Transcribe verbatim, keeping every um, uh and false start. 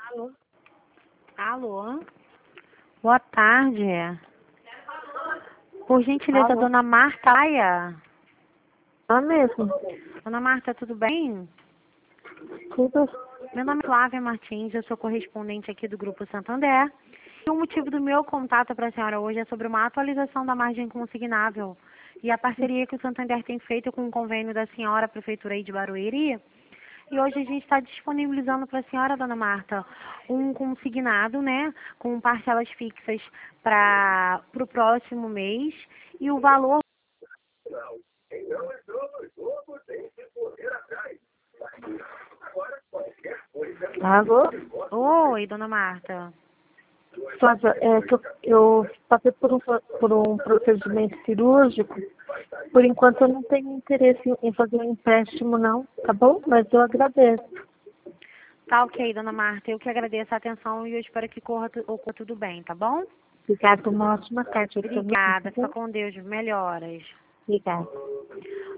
Alô? Alô? Boa tarde. Por gentileza, Alô? dona Marta Aia. Ah, mesmo? Dona Marta, tudo bem? Tudo? Meu nome é Flávia Martins, eu sou correspondente aqui do Grupo Santander. E o motivo do meu contato para a senhora hoje é sobre uma atualização da margem consignável e a parceria que o Santander tem feito com o convênio da senhora, Prefeitura aí de Barueri. E hoje a gente está disponibilizando para a senhora, dona Marta, um consignado, né, com parcelas fixas para o próximo mês e o valor. Alô? Oi, dona Marta. Flávia, é que eu, eu passei por um, por um procedimento cirúrgico. Por enquanto eu não tenho interesse em em fazer um empréstimo, não, tá bom? Mas eu agradeço. Tá ok, dona Marta. Eu que agradeço a atenção e eu espero que corra, tu- ocorra tudo bem, tá bom? Obrigada, uma ótima tarde. Obrigada. Fica com Deus. Melhoras. Obrigada.